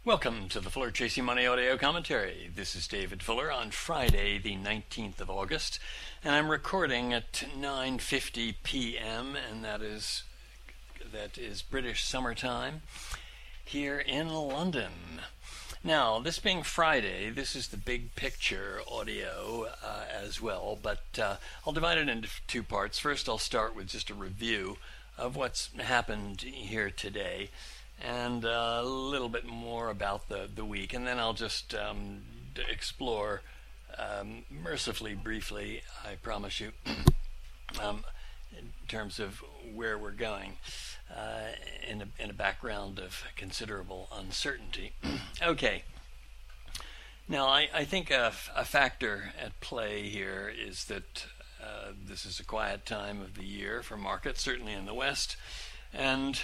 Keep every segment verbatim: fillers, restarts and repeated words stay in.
Welcome to the Fuller Tracy Money Audio Commentary. This is David Fuller on Friday, the nineteenth of August, and I'm recording at nine fifty p m, and that is that is British summertime here in London. Now, this being Friday, this is the big picture audio uh, as well, but uh, I'll divide it into two parts. First, I'll start with just a review of what's happened here today, and uh, a little bit more about the, the week, and then I'll just um, explore um, mercifully briefly, I promise you, um, in terms of where we're going uh, in, a, in a background of considerable uncertainty. Okay. Now, I, I think a, a factor at play here is that uh, this is a quiet time of the year for markets, certainly in the West, and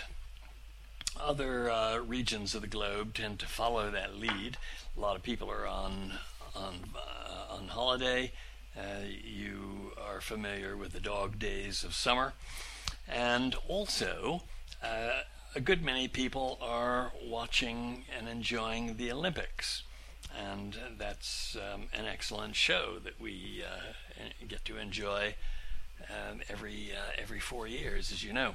other uh, regions of the globe tend to follow that lead. A lot of people are on on uh, on holiday. Uh, you are familiar with the dog days of summer, and also uh, a good many people are watching and enjoying the Olympics, and that's um, an excellent show that we uh, get to enjoy um, every uh, every four years, as you know.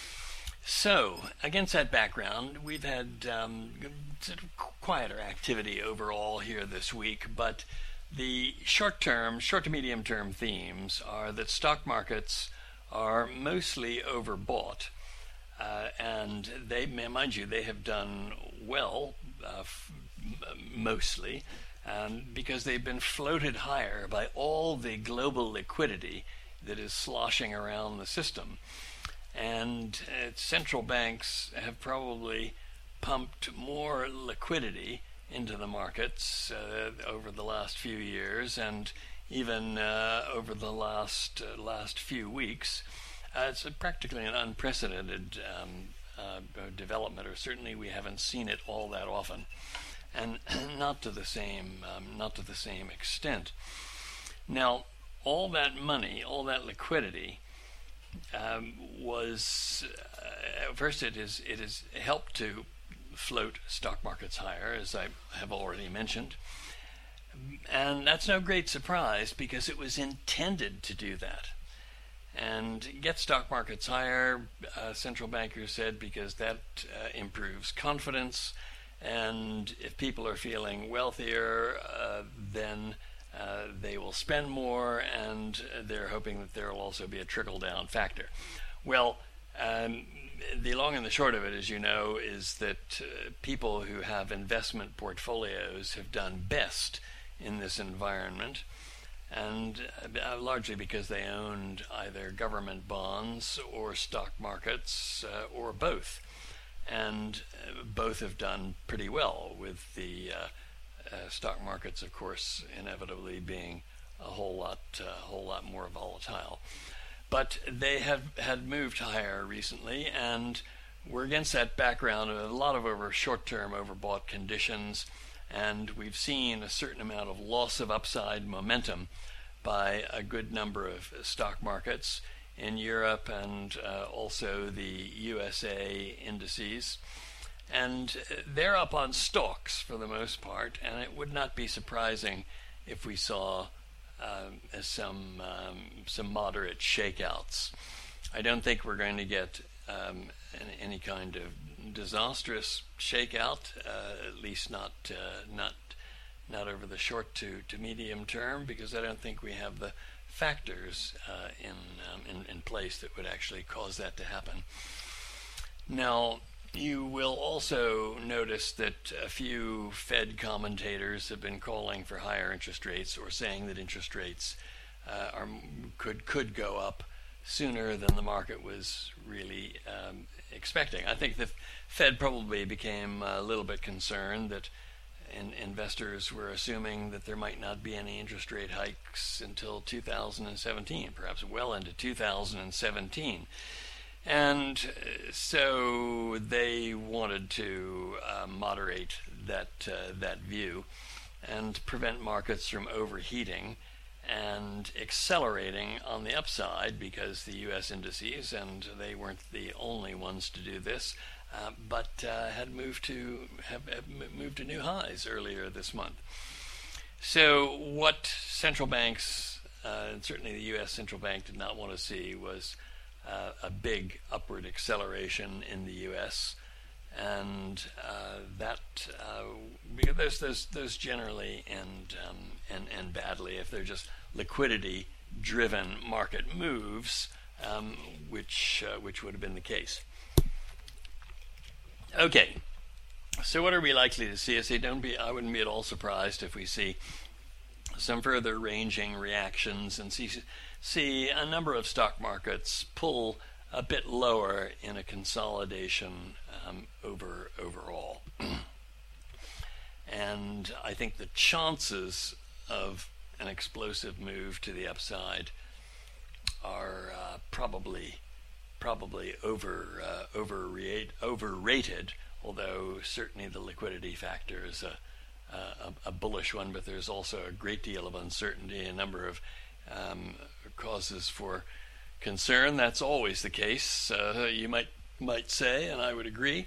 So, against that background, we've had um, sort of quieter activity overall here this week, but the short-term, short to medium-term themes are that stock markets are mostly overbought, uh, and they, mind you, they have done well, uh, f- mostly, um, because they've been floated higher by all the global liquidity that is sloshing around the system. And uh, central banks have probably pumped more liquidity into the markets uh, over the last few years, and even uh, over the last uh, last few weeks. Uh, it's a practically an unprecedented um, uh, development, or certainly we haven't seen it all that often, and not to the same um, not to the same extent. Now, all that money, all that liquidity, Um, was uh, first it is it has helped to float stock markets higher, as I have already mentioned, and that's no great surprise because it was intended to do that and get stock markets higher. Uh, central bankers said because that uh, improves confidence, and if people are feeling wealthier, uh, then Uh, they will spend more, and they're hoping that there will also be a trickle-down factor. Well, um, the long and the short of it, as you know, is that uh, people who have investment portfolios have done best in this environment, and uh, largely because they owned either government bonds or stock markets uh, or both, and uh, both have done pretty well, with the uh, Uh, stock markets, of course, inevitably being a whole lot, a uh, whole lot more volatile. But they have had moved higher recently, and we're against that background of a lot of over short-term overbought conditions, and we've seen a certain amount of loss of upside momentum by a good number of stock markets in Europe and uh, also the U S A indices. And they're up on stocks for the most part, and it would not be surprising if we saw um, some um, some moderate shakeouts. I don't think we're going to get um, any kind of disastrous shakeout, uh, at least not uh, not not over the short to, to medium term, because I don't think we have the factors uh, in, um, in in place that would actually cause that to happen. Now, you will also notice that a few Fed commentators have been calling for higher interest rates, or saying that interest rates uh, are could could go up sooner than the market was really um, expecting. I think the Fed probably became a little bit concerned that in, investors were assuming that there might not be any interest rate hikes until two thousand seventeen, perhaps well into two thousand seventeen. And so they wanted to uh, moderate that uh, that view and prevent markets from overheating and accelerating on the upside, because the U S indices, and they weren't the only ones to do this, uh, but uh, had moved to have, have moved to new highs earlier this month. So what central banks, uh, and certainly the U S central bank, did not want to see was uh, a big upward acceleration in the U S, and uh, that uh, because those, those those generally end um, end, end badly if they're just liquidity-driven market moves, um, which uh, which would have been the case. Okay. So what are we likely to see? I say don't be. I wouldn't be at all surprised if we see some further ranging reactions and see see a number of stock markets pull a bit lower in a consolidation um, over overall. And I think the chances of an explosive move to the upside are uh, probably probably over uh, overrate, overrated. Although certainly the liquidity factor is a, a, a bullish one, but there's also a great deal of uncertainty, a number of um, causes for concern. That's always the case, uh, you might might say, and I would agree.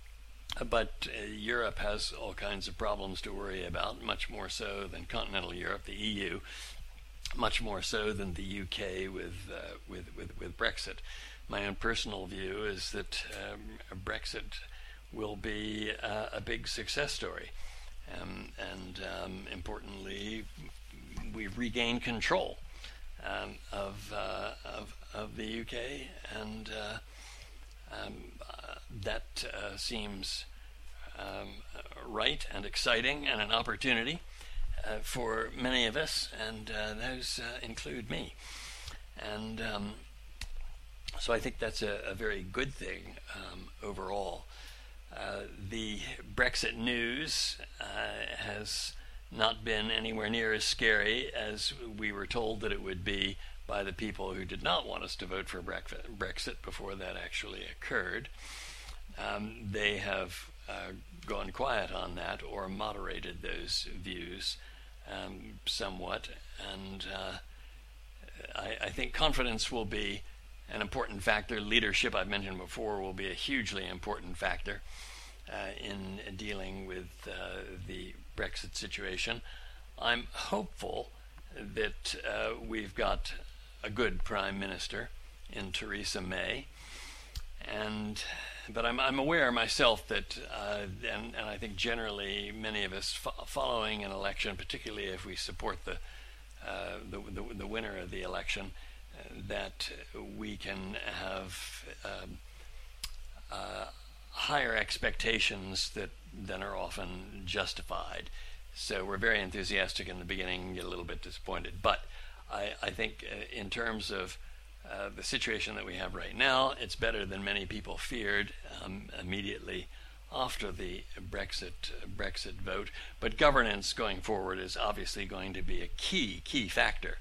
But uh, Europe has all kinds of problems to worry about, much more so than continental Europe, the E U, much more so than the U K with uh, with, with with Brexit. My own personal view is that um, Brexit will be uh, a big success story, um, and um, importantly, we've regained control um, of, uh, of of the U K, and uh, um, uh, that uh, seems um, right and exciting and an opportunity uh, for many of us, and uh, those uh, include me, and um, so I think that's a, a very good thing um, overall. Uh, the Brexit news uh, has not been anywhere near as scary as we were told that it would be by the people who did not want us to vote for Brexit before that actually occurred. Um, they have uh, gone quiet on that or moderated those views um, somewhat, and uh, I, I think confidence will be an important factor. Leadership, I've mentioned before, will be a hugely important factor uh, in dealing with uh, the Brexit situation. I'm hopeful that uh, we've got a good Prime Minister in Theresa May, and but I'm, I'm aware myself that, uh, and, and I think generally many of us fo- following an election, particularly if we support the uh, the, the, the winner of the election, that we can have um, uh, higher expectations that than are often justified. So we're very enthusiastic in the beginning, get a little bit disappointed. But I, I think uh, in terms of uh, the situation that we have right now, it's better than many people feared um, immediately after the Brexit uh, Brexit vote. But governance going forward is obviously going to be a key, key factor.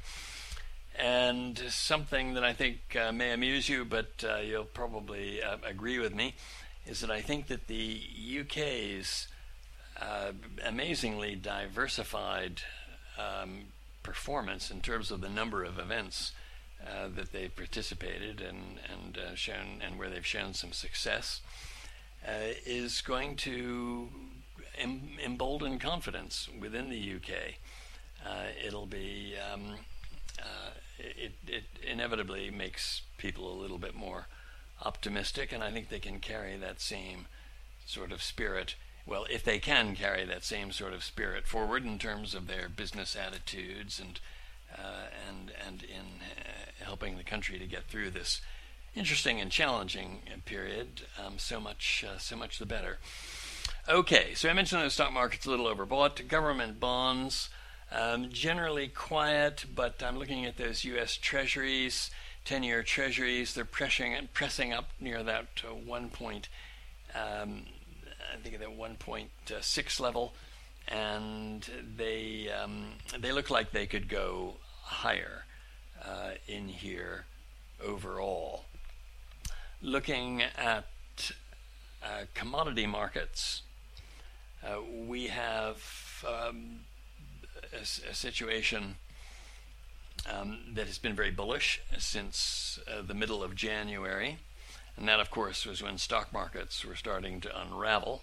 And something that I think uh, may amuse you, but uh, you'll probably uh, agree with me, is that I think that the U K's uh, amazingly diversified um, performance in terms of the number of events uh, that they've participated in and uh, shown, and where they've shown some success, uh, is going to em- embolden confidence within the U K. Uh, it'll be um, Uh, it, it inevitably makes people a little bit more optimistic, and I think they can carry that same sort of spirit. Well, if they can carry that same sort of spirit forward in terms of their business attitudes and uh, and and in uh, helping the country to get through this interesting and challenging period, um, so much uh, so much the better. Okay, so I mentioned the stock market's a little overbought. Government bonds. Um, generally quiet, but I'm looking at those U S Treasuries, ten-year Treasuries. They're pressing pressing up near that uh, one point, um, I think that one point six level, and they um, they look like they could go higher uh, in here overall. Looking at uh, commodity markets, uh, we have. Um, A, a situation um, that has been very bullish since uh, the middle of January, And that, of course, was when stock markets were starting to unravel.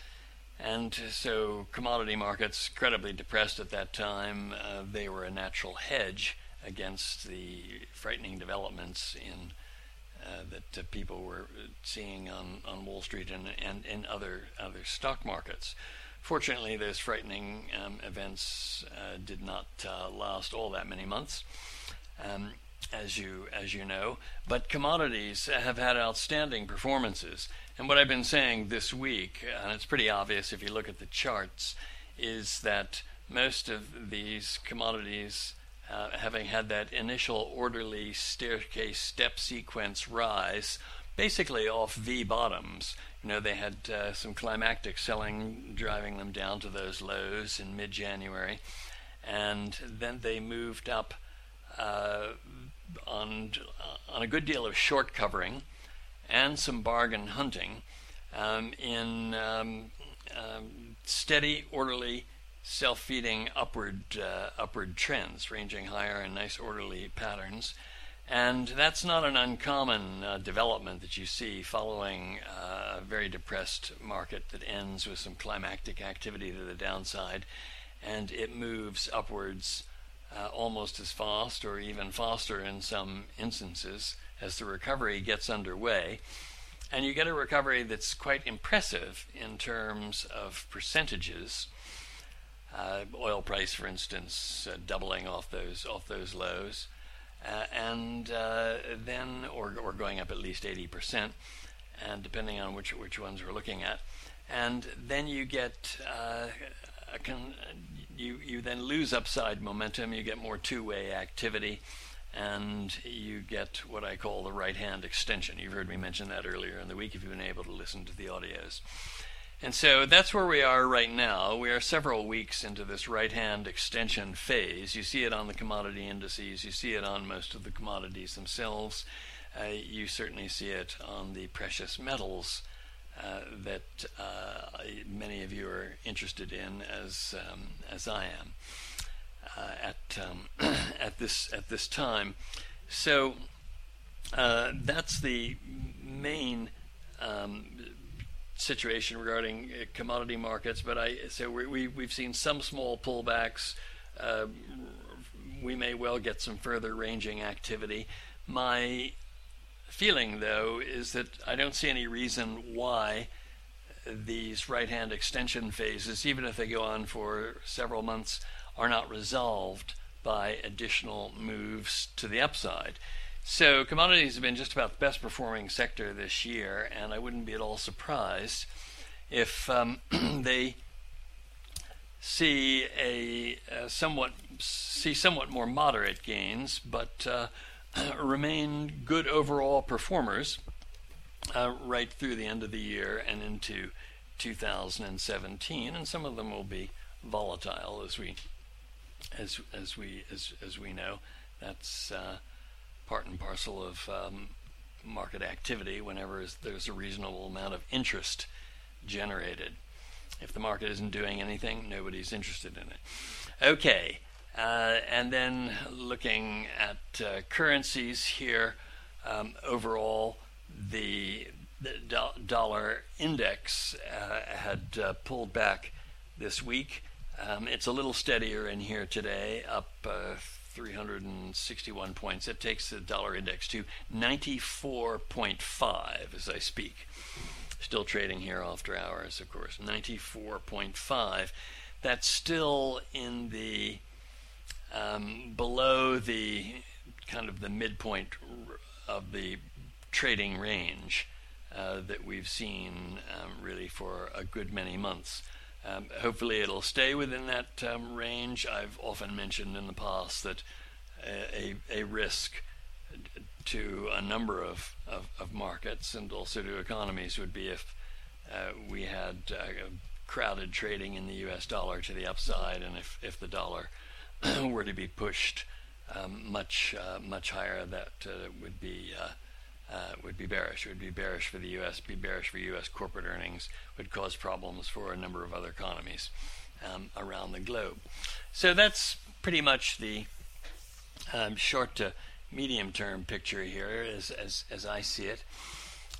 And so commodity markets, incredibly depressed at that time, uh, they were a natural hedge against the frightening developments in uh, that uh, people were seeing on, on Wall Street and, and in other other stock markets. Fortunately, those frightening um, events uh, did not uh, last all that many months, um, as you as you know. But commodities have had outstanding performances. And what I've been saying this week, and it's pretty obvious if you look at the charts, is that most of these commodities, uh, having had that initial orderly staircase step sequence rise, basically off V bottoms. You know, they had uh, some climactic selling driving them down to those lows in mid-January, and then they moved up uh, on on a good deal of short covering and some bargain hunting um, in um, um, steady, orderly, self-feeding upward uh, upward trends, ranging higher in nice orderly patterns. And that's not an uncommon uh, development that you see following uh, a very depressed market that ends with some climactic activity to the downside, and it moves upwards uh, almost as fast or even faster in some instances as the recovery gets underway. And you get a recovery that's quite impressive in terms of percentages. Uh, oil price, for instance, uh, doubling off those off those lows. Uh, and uh, then, or, or going up at least eighty percent, and depending on which which ones we're looking at, and then you get uh, a con- you you then lose upside momentum. You get more two-way activity, and you get what I call the right-hand extension. You've heard me mention that earlier in the week if you've been able to listen to the audios. And so that's where we are right now. We are several weeks into this right-hand extension phase. You see it on the commodity indices. You see it on most of the commodities themselves. Uh, you certainly see it on the precious metals uh, that uh, many of you are interested in, as um, as I am uh, at um, at this at this time. So uh, that's the main Um, situation regarding uh, commodity markets, but I so we, we we've seen some small pullbacks. Uh, we may well get some further ranging activity. My feeling, though, is that I don't see any reason why these right-hand extension phases, even if they go on for several months, are not resolved by additional moves to the upside. So commodities have been just about the best performing sector this year, and I wouldn't be at all surprised if um, they see a, a somewhat see somewhat more moderate gains, but uh, remain good overall performers uh, right through the end of the year and into two thousand seventeen. And some of them will be volatile, as we as as we as as we know. That's uh, part and parcel of um, market activity whenever there's a reasonable amount of interest generated. If the market isn't doing anything, nobody's interested in it. Okay, uh, and then looking at uh, currencies here, um, overall, the, the do- dollar index uh, had uh, pulled back this week. Um, it's a little steadier in here today, up uh, three hundred sixty-one points. That takes the dollar index to ninety-four point five as I speak. Still trading here after hours, of course. ninety-four point five. That's still in the um, below the kind of the midpoint of the trading range uh, that we've seen um, really for a good many months. Um, hopefully it'll stay within that um, range. I've often mentioned in the past that a, a risk to a number of, of, of markets and also to economies would be if uh, we had uh, crowded trading in the U S dollar to the upside, and if, if the dollar were to be pushed um, much uh, much higher, that uh, would be uh, Uh, would be bearish. It would be bearish for the U S, be bearish for U S corporate earnings, would cause problems for a number of other economies um, around the globe. So that's pretty much the um, short to medium term picture here as, as, as I see it.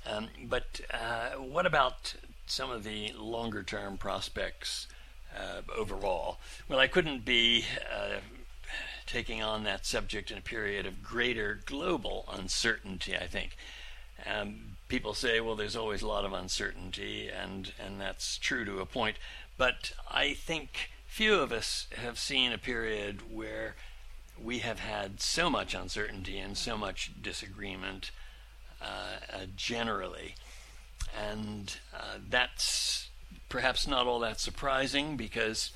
Um, but uh, what about some of the longer term prospects uh, overall? Well, I couldn't be uh, taking on that subject in a period of greater global uncertainty, I think. Um, people say, well, there's always a lot of uncertainty, and, and that's true to a point. But I think few of us have seen a period where we have had so much uncertainty and so much disagreement uh, uh, generally. And uh, that's perhaps not all that surprising, because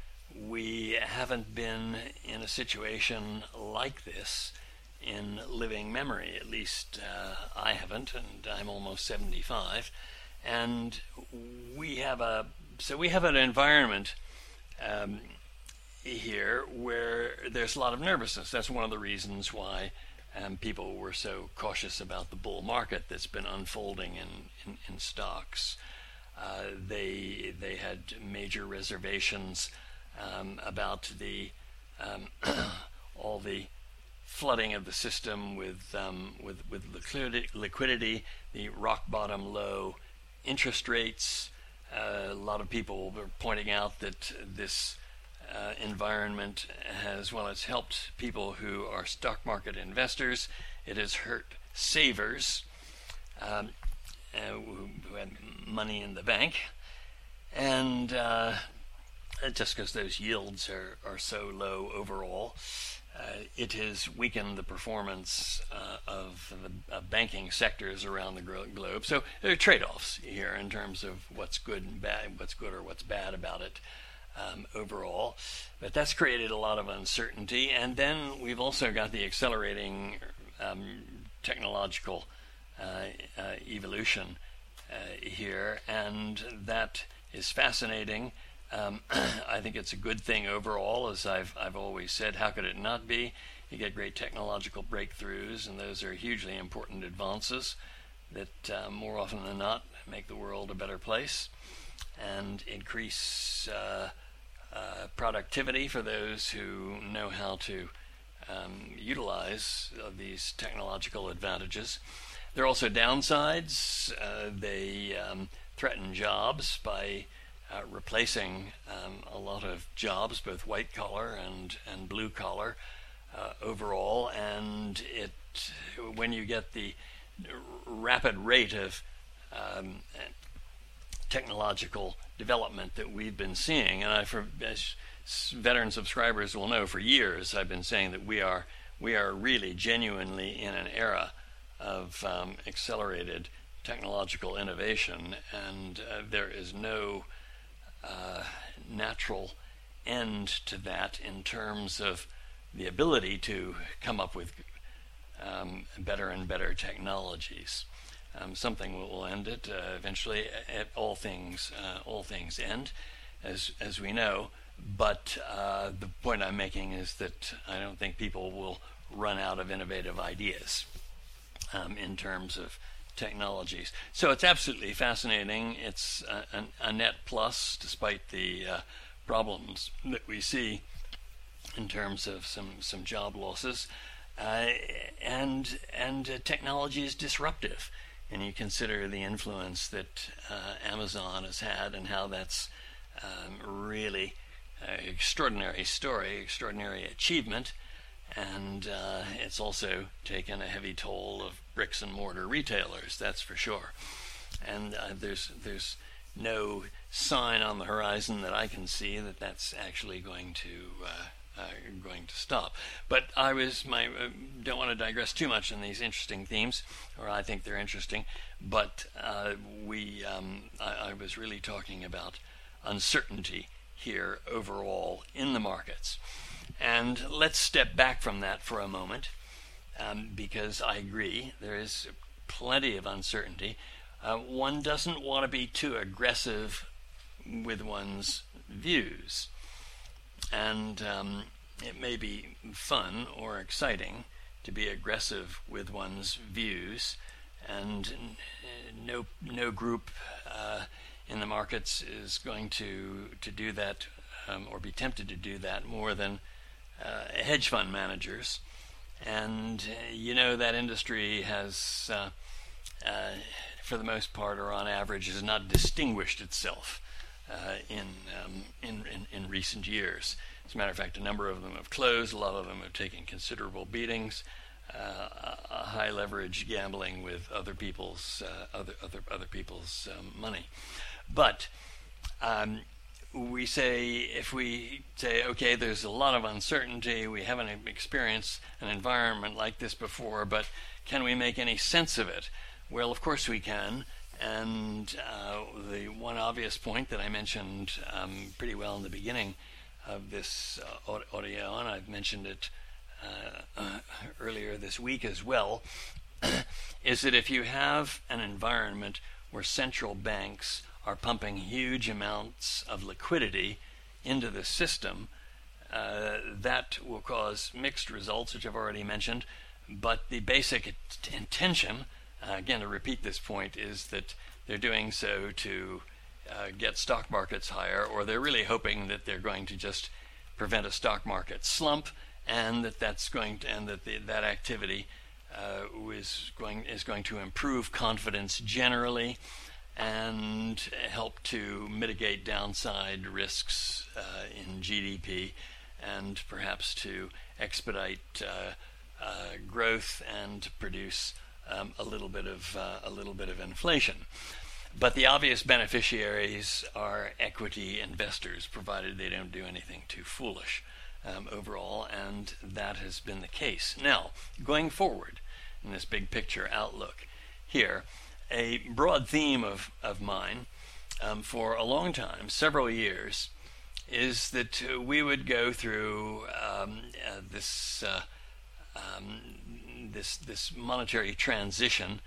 we haven't been in a situation like this in living memory. At least uh, I haven't, and I'm almost seventy-five. And we have a so we have an environment um, here where there's a lot of nervousness. That's one of the reasons why um, people were so cautious about the bull market that's been unfolding in in, in stocks. Uh, they they had major reservations um, about the um, all the flooding of the system with um, with with liquidity, liquidity, the rock bottom low interest rates. Uh, a lot of people were pointing out that this uh, environment has, well, it's helped people who are stock market investors. It has hurt savers um, uh, who, who had money in the bank, and uh, just because those yields are, are so low overall. Uh, it has weakened the performance uh, of the uh, banking sectors around the globe. So there are trade-offs here in terms of what's good and bad, what's good or what's bad about it um, overall. But that's created a lot of uncertainty. And then we've also got the accelerating um, technological uh, uh, evolution uh, here, and that is fascinating. Um, I think it's a good thing overall, as I've I've always said. How could it not be? You get great technological breakthroughs, and those are hugely important advances that uh, more often than not make the world a better place and increase uh, uh, productivity for those who know how to um, utilize uh, these technological advantages. There are also downsides. Uh, they um, threaten jobs by Uh, replacing um, a lot of jobs, both white collar and, and blue collar uh, overall. And it, when you get the rapid rate of um, technological development that we've been seeing, and I, for, as veteran subscribers will know, for years I've been saying that we are we are really genuinely in an era of um, accelerated technological innovation, and uh, there is no Uh, natural end to that in terms of the ability to come up with um, better and better technologies. Um, something will end it uh, eventually. At all things, uh, all things end, as as we know. But uh, the point I'm making is that I don't think people will run out of innovative ideas um, in terms of technologies. So it's absolutely fascinating. It's a, a, a net plus, despite the uh, problems that we see in terms of some, some job losses. Uh, and and uh, technology is disruptive. And you consider the influence that uh, Amazon has had and how that's um, really an extraordinary story, extraordinary achievement. And uh, it's also taken a heavy toll of bricks and mortar retailers, that's for sure. And uh, there's there's no sign on the horizon that I can see that that's actually going to uh, uh, going to stop. But I was my uh, don't want to digress too much on these interesting themes, or I think they're interesting. But uh, we um, I, I was really talking about uncertainty here overall in the markets. And let's step back from that for a moment, um, because I agree there is plenty of uncertainty. Uh, one doesn't want to be too aggressive with one's views. And um, it may be fun or exciting to be aggressive with one's views, and no no group uh, in the markets is going to, to do that um, or be tempted to do that more than Uh, hedge fund managers. And uh, you know that industry has uh, uh, for the most part, or on average, has not distinguished itself uh, in, um, in, in in recent years. As a matter of fact, a number of them have closed. A lot of them have taken considerable beatings. Uh, a high leverage gambling with other people's uh, other other other people's um, money. But um, we say, if we say, okay, there's a lot of uncertainty, we haven't experienced an environment like this before, but can we make any sense of it? Well, of course we can. And uh, the one obvious point that I mentioned um, pretty well in the beginning of this uh, audio, and I've mentioned it uh, uh, earlier this week as well, is that if you have an environment where central banks are pumping huge amounts of liquidity into the system, uh, that will cause mixed results, which I've already mentioned. But the basic intention, uh, again to repeat this point, is that they're doing so to uh, get stock markets higher, or they're really hoping that they're going to just prevent a stock market slump, and that that's going to, and that the, that activity uh, is going is going to improve confidence generally, and help to mitigate downside risks uh, in G D P, and perhaps to expedite uh, uh, growth and produce um, a little bit of uh, a little bit of inflation. But the obvious beneficiaries are equity investors, provided they don't do anything too foolish um, overall, and that has been the case. Now, going forward in this big picture outlook here, a broad theme of, of mine um, for a long time, several years, is that uh, we would go through um, uh, this uh, um, this this monetary transition,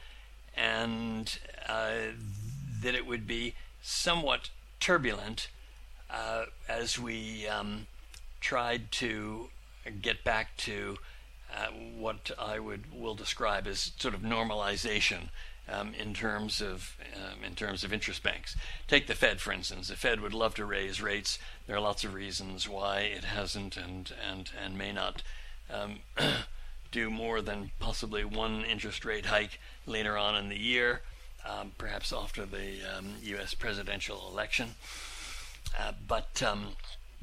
and uh, that it would be somewhat turbulent uh, as we um, tried to get back to uh, what I would will describe as sort of normalization. Um, in terms of um, in terms of interest banks. Take the Fed, for instance. The Fed would love to raise rates. There are lots of reasons why it hasn't and and and may not um, do more than possibly one interest rate hike later on in the year, um, perhaps after the um, U S presidential election. Uh, but um,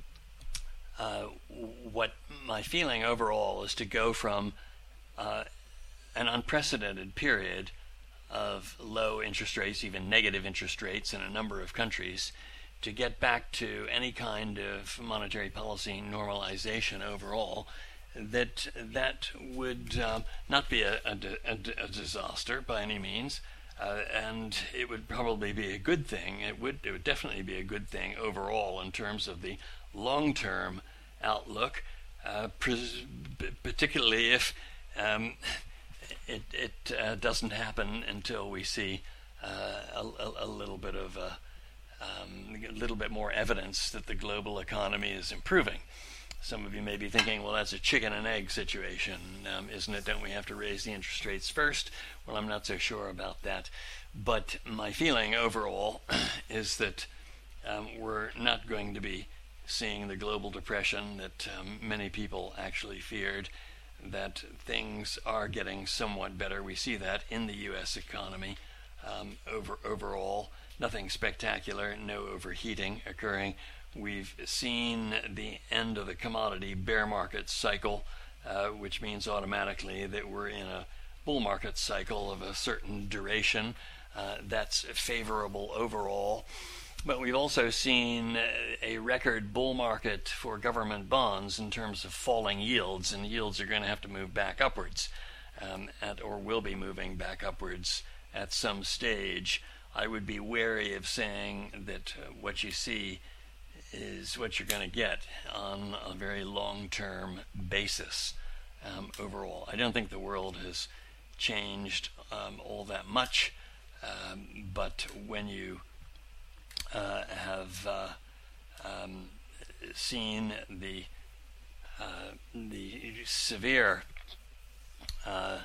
uh, what my feeling overall is to go from uh, an unprecedented period of low interest rates, even negative interest rates in a number of countries, to get back to any kind of monetary policy normalization overall, that that would um, not be a, a, a, a disaster by any means, uh, and it would probably be a good thing. It would it would definitely be a good thing overall in terms of the long-term outlook, uh, pres- particularly if um, It, it uh, doesn't happen until we see uh, a, a, a little bit of a, um, a little bit more evidence that the global economy is improving. Some of you may be thinking, well, that's a chicken and egg situation, um, isn't it? Don't we have to raise the interest rates first? Well, I'm not so sure about that. But my feeling overall is that um, we're not going to be seeing the global depression that um, many people actually feared, that things are getting somewhat better. We see that in the U S economy um, over overall. Nothing spectacular, no overheating occurring. We've seen the end of the commodity bear market cycle, uh, which means automatically that we're in a bull market cycle of a certain duration. Uh, that's favorable overall. But we've also seen a record bull market for government bonds in terms of falling yields, and yields are going to have to move back upwards, um, at, or will be moving back upwards at some stage. I would be wary of saying that uh, what you see is what you're going to get on a very long-term basis um, overall. I don't think the world has changed um, all that much, um, but when you Uh, have uh, um, seen the uh, the severe uh,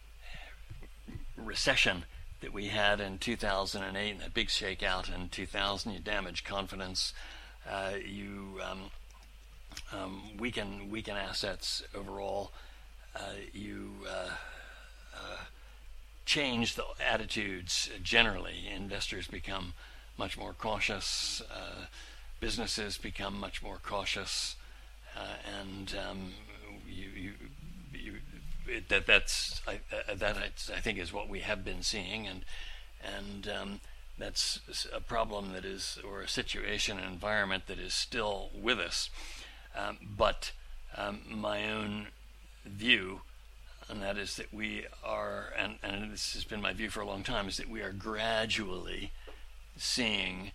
recession that we had in two thousand eight and that big shakeout in two thousand. You damage confidence, uh, you um, um, weaken weaken assets overall. Uh, you uh, uh, change the attitudes generally. Investors become much more cautious. Uh, businesses become much more cautious, uh, and um, you, you, you, it, that that's I, uh, that I, I think is what we have been seeing, and and um, that's a problem that is, or a situation, an environment that is still with us. Um, but um, my own view, and that is that we are, and, and this has been my view for a long time, is that we are gradually seeing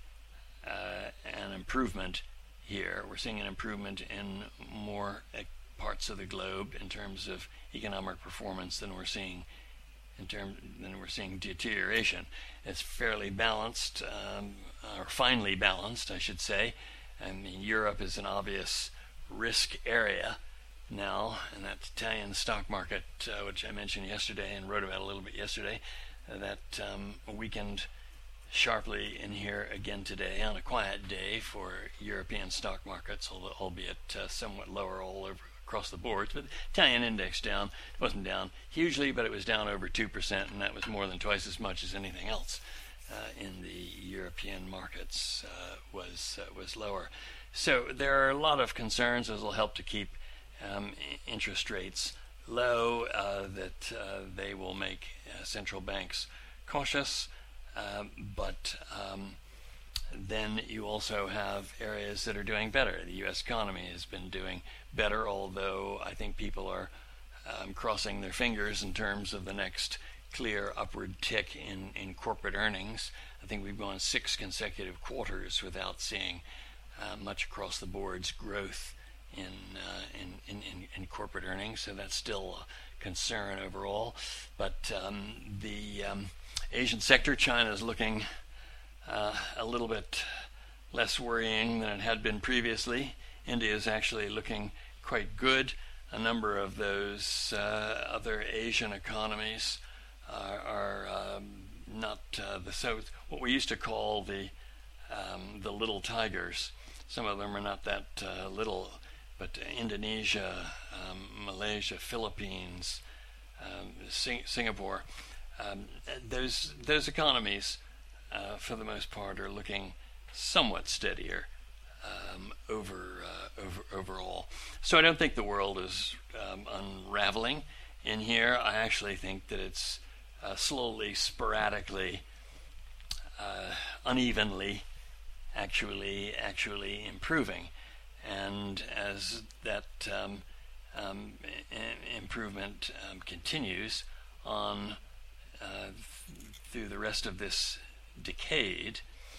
uh, an improvement here. We're seeing an improvement in more uh, parts of the globe in terms of economic performance than we're seeing in terms than we're seeing deterioration. It's fairly balanced, um, or finely balanced, I should say. I mean, Europe is an obvious risk area now, and that Italian stock market, uh, which I mentioned yesterday and wrote about a little bit yesterday, uh, that um, weakened sharply in here again today on a quiet day for European stock markets, albeit uh, somewhat lower all over across the boards. But the Italian index down. It wasn't down hugely, but it was down over two percent, and that was more than twice as much as anything else uh, in the European markets uh, was uh, was lower. So there are a lot of concerns. Those will help to keep um, interest rates low, uh, that uh, they will make uh, central banks cautious. Um, but um, then you also have areas that are doing better. The U S economy has been doing better, although I think people are um, crossing their fingers in terms of the next clear upward tick in, in corporate earnings. I think we've gone six consecutive quarters without seeing uh, much across the board's growth in, uh, in, in, in, in corporate earnings, so that's still a concern overall. But um, the um, Asian sector, China is looking uh, a little bit less worrying than it had been previously. India is actually looking quite good. A number of those uh, other Asian economies are, are um, not uh, the so what we used to call the um, the little tigers. Some of them are not that uh, little, but Indonesia, um, Malaysia, Philippines, um, Sing- Singapore. Um, those those economies, uh, for the most part, are looking somewhat steadier um, over uh, over overall. So I don't think the world is um, unraveling in here. I actually think that it's uh, slowly, sporadically, uh, unevenly, actually actually improving. And as that um, um, I- improvement um, continues on Uh, through the rest of this decade,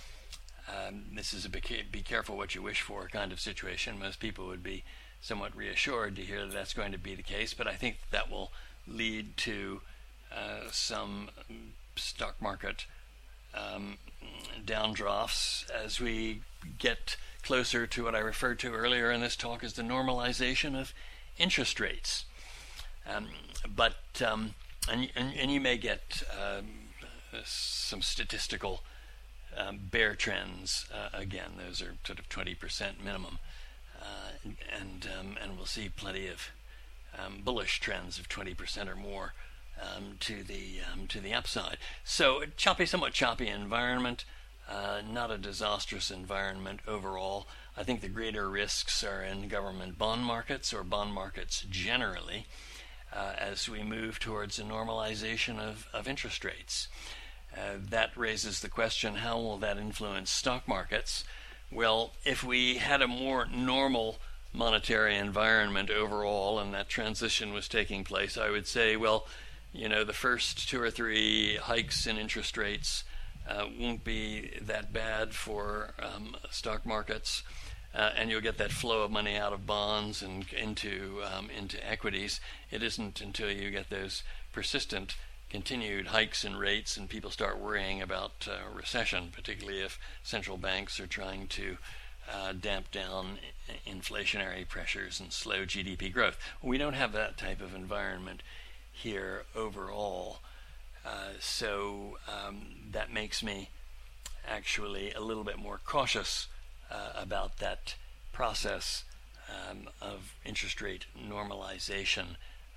um, this is a be, be careful what you wish for kind of situation. Most people would be somewhat reassured to hear that that's going to be the case, but I think that will lead to uh, some stock market um, downdrafts as we get closer to what I referred to earlier in this talk as the normalization of interest rates. Um, but um, And, and, and you may get um, some statistical um, bear trends uh, again. Those are sort of twenty percent minimum, uh, and um, and we'll see plenty of um, bullish trends of twenty percent or more um, to the um, to the upside. So choppy, somewhat choppy environment, uh, not a disastrous environment overall. I think the greater risks are in government bond markets or bond markets generally. Uh, as we move towards a normalization of, of interest rates. Uh, that raises the question, how will that influence stock markets? Well, if we had a more normal monetary environment overall and that transition was taking place, I would say, well, you know, the first two or three hikes in interest rates uh, won't be that bad for um, stock markets. Uh, and you'll get that flow of money out of bonds and into um, into equities. It isn't until you get those persistent, continued hikes in rates and people start worrying about uh, recession, particularly if central banks are trying to uh, damp down inflationary pressures and slow G D P growth. We don't have that type of environment here overall. Uh, so um, that makes me actually a little bit more cautious Uh, about that process um, of interest rate normalization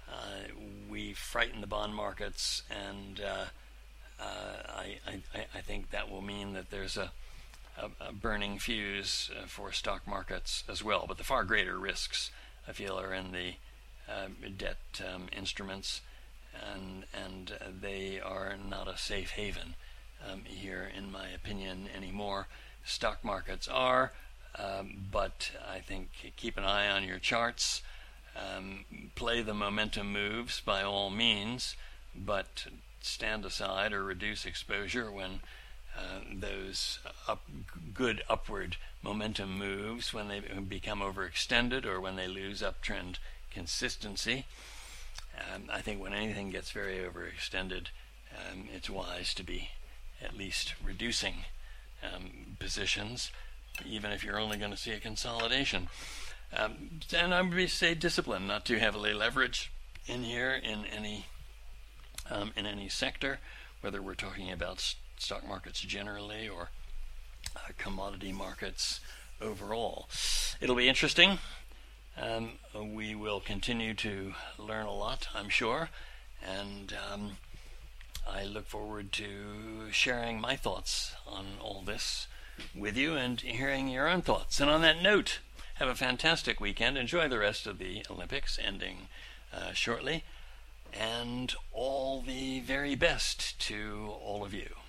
uh, we frighten the bond markets, and uh, uh, I, I, I think that will mean that there's a, a, a burning fuse uh, for stock markets as well. But the far greater risks, I feel, are in the uh, debt um, instruments, and and uh, they are not a safe haven um, here, in my opinion, anymore. Stock markets are, um, but I think keep an eye on your charts. Um, play the momentum moves by all means, but stand aside or reduce exposure when uh, those up, good upward momentum moves, when they become overextended or when they lose uptrend consistency. Um, I think when anything gets very overextended, um, it's wise to be at least reducing um, positions, even if you're only going to see a consolidation. Um, and I'm going to say discipline, not too heavily leverage in here in any um, in any sector, whether we're talking about st- stock markets generally or uh, commodity markets overall. It'll be interesting. Um, we will continue to learn a lot, I'm sure, and um, I look forward to sharing my thoughts on all this with you and hearing your own thoughts. And on that note, have a fantastic weekend. Enjoy the rest of the Olympics, ending uh, shortly. And all the very best to all of you.